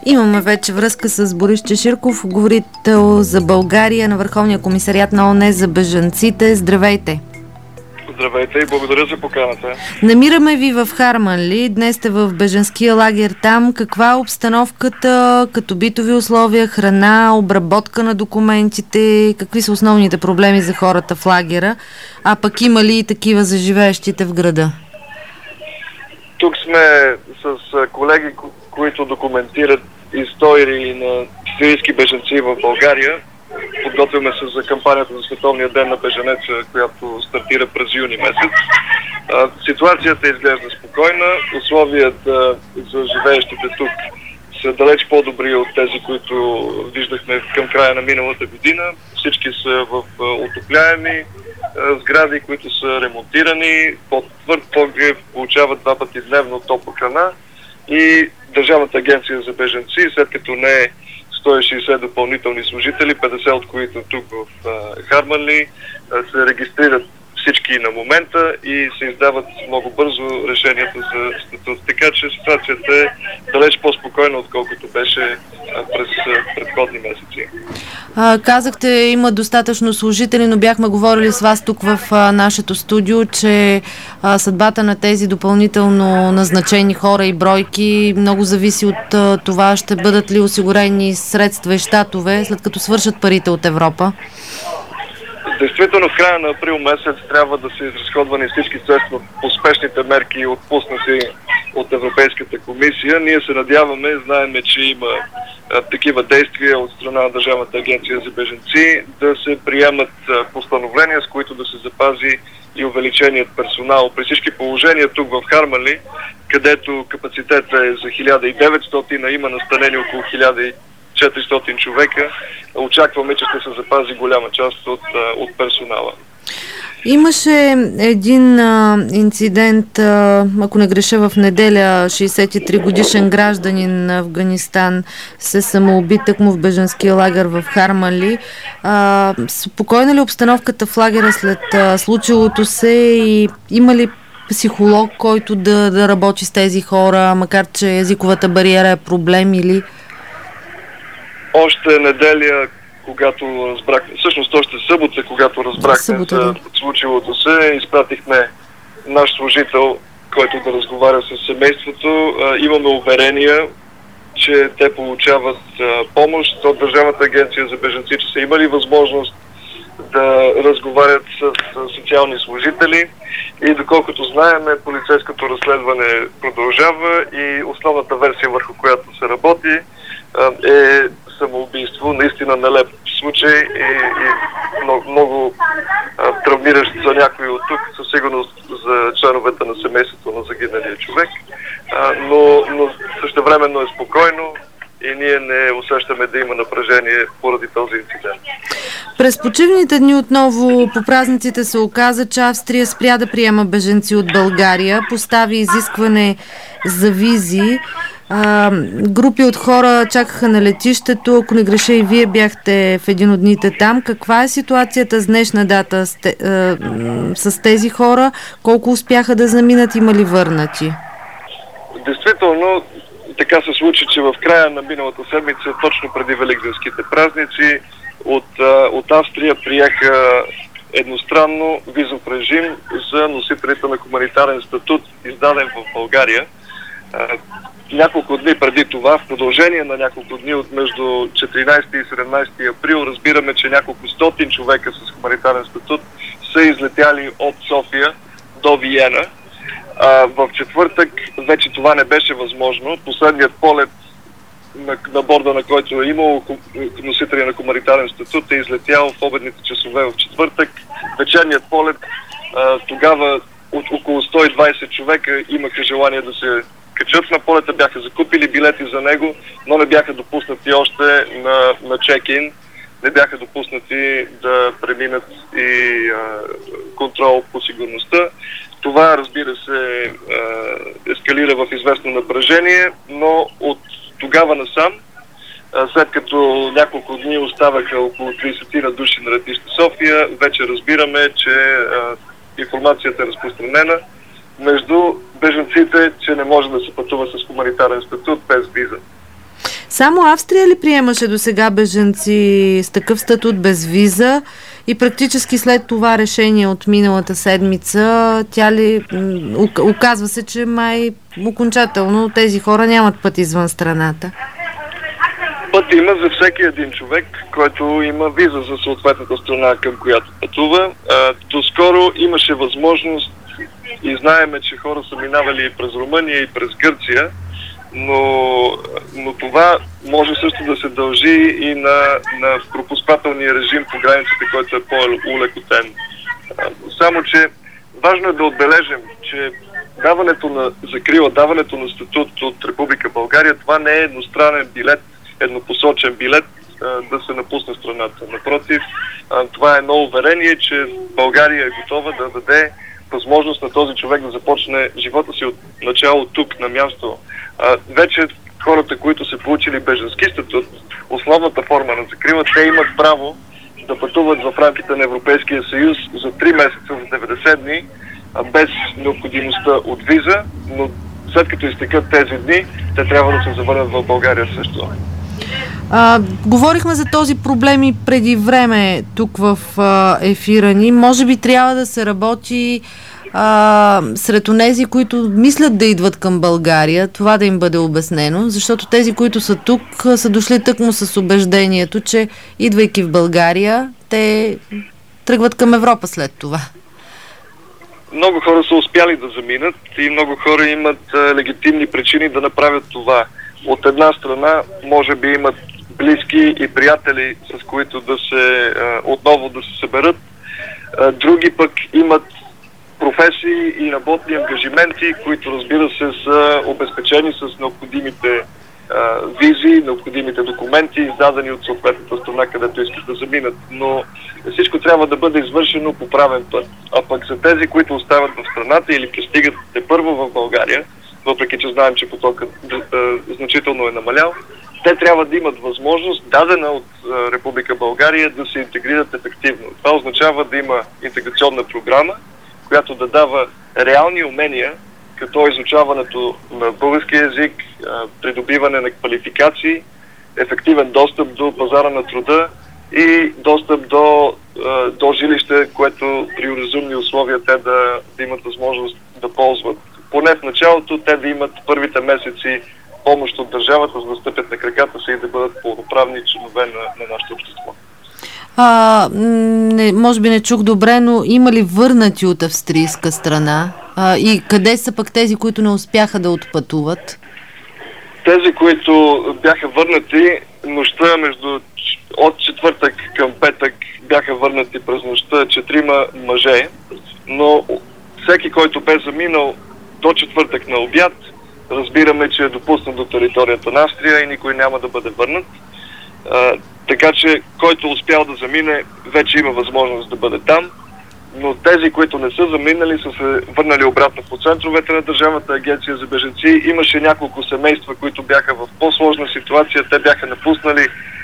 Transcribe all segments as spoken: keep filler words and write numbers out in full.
Имаме вече връзка с Борис Чеширков, говорител за България на Върховния комисариат на ООН за бежанците. Здравейте! Здравейте и благодаря за поканата. Намираме ви в Харманли. Днес сте в бежанския лагер там. Каква е обстановката като битови условия, храна, обработка на документите? Какви са основните проблеми за хората в лагера? А пък има ли и такива за живеещите в града? Тук сме с колеги, които документират истории на сирийски бежанци в България. Подготвяме се за кампанията за Световния ден на бежанеца, която стартира през юни месец. Ситуацията изглежда спокойна. Условията за живеещите тук са далеч по-добри от тези, които виждахме към края на миналата година. Всички са в отопляеми сгради, които са ремонтирани, под твърд погрев, получават два пъти дневно топла храна и Държавната агенция за бежанци, след като не е сто и шейсет допълнителни служители, петдесет от които тук в Харманли, се регистрират всички на момента и се издават много бързо решенията за статут. Така че ситуацията е далеч по-спокойна, отколкото беше през предходни месеци. А, казахте, има достатъчно служители, но бяхме говорили с вас тук в а, нашето студио, че а, съдбата на тези допълнително назначени хора и бройки много зависи от а, това, ще бъдат ли осигурени средства и щатове, след като свършат парите от Европа. Действително в края на април месец трябва да са изразходвани всички средства по спешните мерки, отпуснати от Европейската комисия. Ние се надяваме, знаеме, че има а, такива действия от страна на Държавната агенция за бежанци, да се приемат а, постановления, с които да се запази и увеличеният персонал. При всички положения тук в Харманли, където капацитета е за хиляда и деветстотин, а има настанени около хиляда и четиристотин човека, очакваме, че ще се запази голяма част от, от персонала. Имаше един а, инцидент, а, ако не греша, в неделя, шейсет и три годишен гражданин на Афганистан се самоуби тъкмо в бежанския лагер в Харманли. А, спокойна ли обстановката в лагера след а, случилото се и има ли психолог, който да, да работи с тези хора, макар че езиковата бариера е проблем или... Още неделя, когато разбрах, всъщност още събота, когато разбрахме за случилото се, изпратихме наш служител, който да разговаря с семейството. Имаме уверения, че те получават помощ от Държавната агенция за бежанци, че са имали възможност да разговарят с социални служители и доколкото знаеме, полицейското разследване продължава и основната версия, върху която се работи, е самоубийство, наистина нелеп случай и, и много, много а, травмиращ за някой от тук, със сигурност за членовете на семейството на загиналия човек, а, но, но същевременно е спокойно и ние не усещаме да има напрежение поради този инцидент. През почивните дни отново по празниците се оказа, че Австрия спря да приема бежанци от България, постави изискване за визи. А, групи от хора чакаха на летището. Ако не греша, и вие бяхте в един от дните там. Каква е ситуацията с днешна дата с, те, а, с тези хора? Колко успяха да заминат, има ли върнати? Действително, така се случи, че в края на миналата седмица, точно преди великденските празници, от, от Австрия приеха едностранно визов режим за носителите на хуманитарен статут, издаден в България. Няколко дни преди това, в продължение на няколко дни от между четиринайсети и седемнайсети април, разбираме, че няколко стотин човека с хуманитарен статут са излетяли от София до Виена. А, в четвъртък вече това не беше възможно. Последният полет на, на борда, на който е имало носители на хуманитарен статут, е излетял в обедните часове в четвъртък. Вечерният полет, а, тогава от около сто и двайсет човека имаха желание да се качат на полета, бяха закупили билети за него, но не бяха допуснати още на, на чек-ин, не бяха допуснати да преминат и а, контрол по сигурността. Това, разбира се, а, ескалира в известно напрежение, но от тогава насам, а, след като няколко дни оставаха около трийсет души на летище София, вече разбираме, че а, информацията е разпространена между бежанците, че не може да се пътува с хуманитарен статут без виза. Само Австрия ли приемаше до сега бежанци с такъв статут без виза и практически след това решение от миналата седмица, тя ли оказва се, че май окончателно тези хора нямат път извън страната? Път има за всеки един човек, който има виза за съответната страна, към която пътува. Доскоро имаше възможност и знаеме, че хора са минавали и през Румъния, и през Гърция, но, но това може също да се дължи и на, на пропускателния режим по границите, който е по-улекотен. Само, че важно е да отбележим, че даването на закрила, даването на статут от Република България, това не е едностранен билет, еднопосочен билет да се напусне страната. Напротив, това е едно уверение, че България е готова да даде възможност на този човек да започне живота си от начало тук, на място. Вече хората, които са получили бежански статут, основната форма на закрила, те имат право да пътуват в рамките на Европейския съюз за три месеца, за деветдесет дни, без необходимостта от виза, но след като изтекат тези дни, те трябва да се завърнат в България също. А, говорихме за този проблем и преди време тук в а, ефира ни. Може би трябва да се работи а, сред онези, които мислят да идват към България, това да им бъде обяснено, защото тези, които са тук, са дошли тъкмо с убеждението, че идвайки в България, те тръгват към Европа след това. Много хора са успяли да заминат и много хора имат а, легитимни причини да направят това. От една страна, може би имат близки и приятели, с които да се отново да се съберат. Други пък имат професии и работни ангажименти, които, разбира се, са обезпечени с необходимите визи, необходимите документи, издадени от съответната страна, където искат да заминат. Но всичко трябва да бъде извършено по правен път. А пък за тези, които остават в страната или пристигат тепърво в България, въпреки че знаем, че потокът значително е намалял, те трябва да имат възможност, дадена от Република България, да се интегрират ефективно. Това означава да има интеграционна програма, която да дава реални умения, като изучаването на български език, придобиване на квалификации, ефективен достъп до пазара на труда и достъп до, до жилище, което при разумни условия те да, да имат възможност да ползват. Поне в началото те да имат първите месеци помощ от държавата, за да стъпят на краката си и да бъдат пълноправни членове на, на нашето общество. А, не, може би не чух добре, но има ли върнати от австрийска страна? А, и къде са пък тези, които не успяха да отпътуват? Тези, които бяха върнати нощта между от четвъртък към петък бяха върнати през нощта четирима мъже, но всеки, който бе заминал до четвъртък на обяд, разбираме, че е допуснат до територията на Австрия и никой няма да бъде върнат. А, така че, който успял да замине, вече има възможност да бъде там, но тези, които не са заминали, са се върнали обратно по центровете на Държавната агенция за бежанци. Имаше няколко семейства, които бяха в по-сложна ситуация. Те бяха напуснали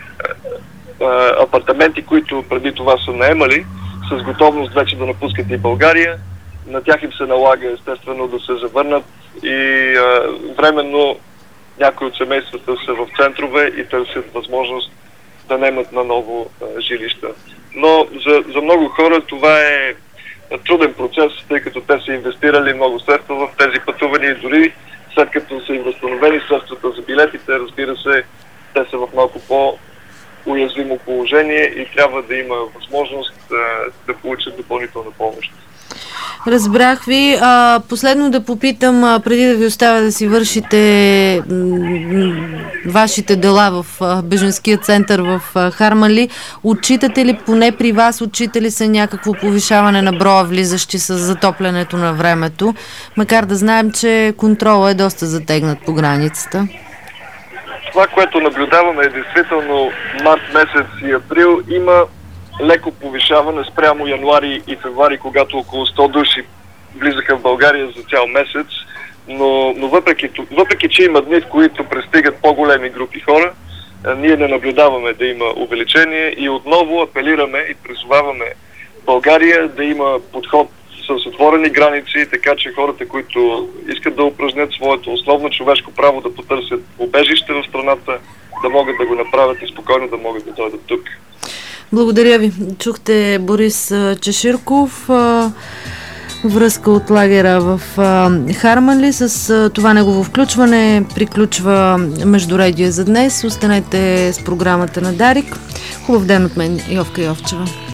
а, а, апартаменти, които преди това са наемали, с готовност вече да напускат и България. На тях им се налага естествено да се завърнат и а, временно някои от семействата са в центрове и търсят възможност да наемат на ново а, жилища. Но за, за много хора това е труден процес, тъй като те са инвестирали много средства в тези пътувания и дори след като са им възстановени средствата за билетите, разбира се, те са в малко по-уязвимо положение и трябва да има възможност а, да получат допълнителна помощ. Разбрах ви. А, последно да попитам, а, преди да ви оставя да си вършите м- вашите дела в а, бежанския център в а, Харманли, отчитате ли, поне при вас, отчита ли се някакво повишаване на броя влизащи с затоплянето на времето, макар да знаем, че контролът е доста затегнат по границата? Това, което наблюдаваме е действително март месец и април има леко повишаване спрямо януари и февруари, когато около сто души влизаха в България за цял месец, но, но въпреки, въпреки, че има дни, в които пристигат по-големи групи хора, ние не наблюдаваме да има увеличение и отново апелираме и призоваваме България да има подход с отворени граници, така че хората, които искат да упражнят своето основно човешко право да потърсят убежище в страната, да могат да го направят и спокойно да могат да дойдат тук. Благодаря ви. Чухте Борис Чеширков, връзка от лагера в Харманли. С това негово включване приключва Междуредие за днес. Останете с програмата на Дарик. Хубав ден от мен, Йовка Йовчева.